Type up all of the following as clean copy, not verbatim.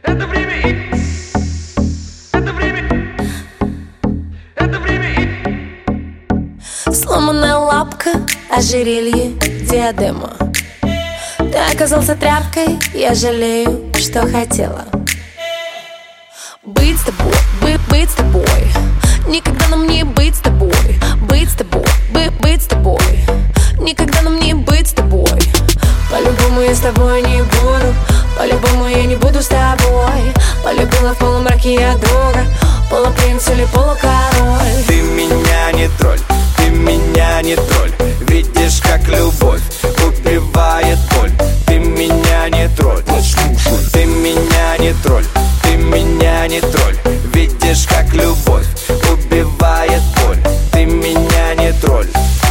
Это время и... Это время... Это время и... Сломанная лапка, ожерелье, диадема. Ты оказался тряпкой, я жалею, что хотела быть с тобой, быть с тобой. Никогда нам не быть с тобой, быть с тобой, быть с тобой. Никогда нам не быть с тобой. По-любому я с тобой не буду, по-любому я не буду с тобой. Полюбила в полумраке я друга, полупринц или полукороль. Ты меня не тролль, ты меня не тролль. Видишь, как любовь убивает боль. Ты меня не тролль, ты меня не тролль, ты меня не тролль. Видишь, как любовь убивает боль. Ты меня не тролль.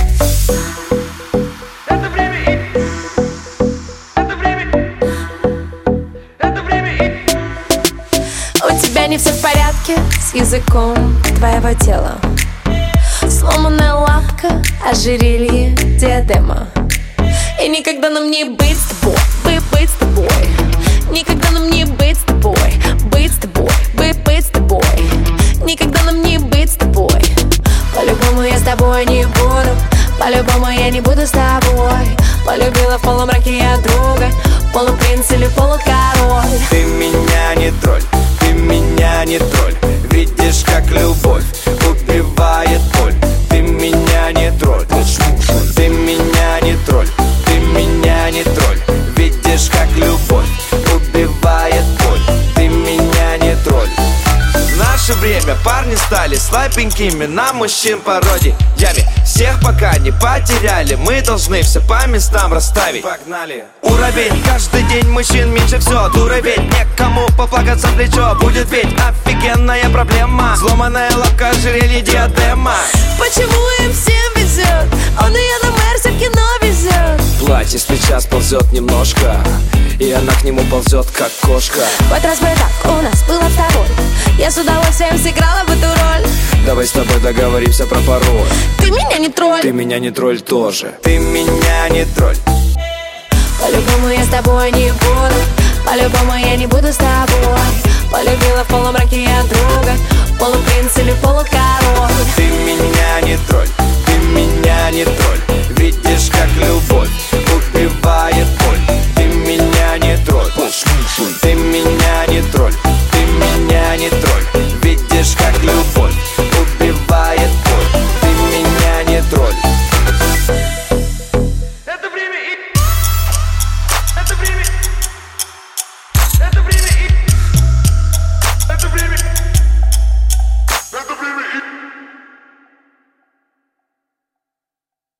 Это время и... Это время... Это время и... У тебя не все в порядке с языком твоего тела. Сломанная лапка, ожерелье, диадема. И никогда нам не быть с тобой, быть с тобой. Никогда нам не быть с тобой, быть с тобой, быть с тобой. Никогда нам не быть с тобой. По-любому я с тобой не буду, по-любому я не буду с тобой. Полюбила в полумраке я друга, полупринц или полукороль. Ты меня не тролль, ты меня не тролль. Видишь, как любовь убивает боль. Ты меня не тролль, ты меня не тролль, ты меня не тролль. Видишь, как любовь убивает боль. Ты меня не тролль. В наше время парни стали слабенькими на мужчин пародиями. Всех пока не потеряли, мы должны все по местам расставить. Погнали! Уровень, каждый день мужчин меньше все. Дура ведь, некому поплакаться в плечо. Будет ведь офигенная проблема. Сломанная лапка, ожерелье, диадема. Почему им всем везет? Он и я на Мерсе в кино везет. Платье с плеча сползет немножко, и она к нему ползет, как кошка. Хоть раз бы так у нас было с тобой, я с удовольствием сыграла бы эту роль. Давай с тобой договоримся про пароль. Ты меня не тролль, Ты меня не тролль тоже. Ты меня не тролль. по-любому я с тобой не буду, по-любому я не буду с тобой. Полюбила в полумраке я друга, полупринц или полукороль. Ты меня не тролль, ты меня не тролль.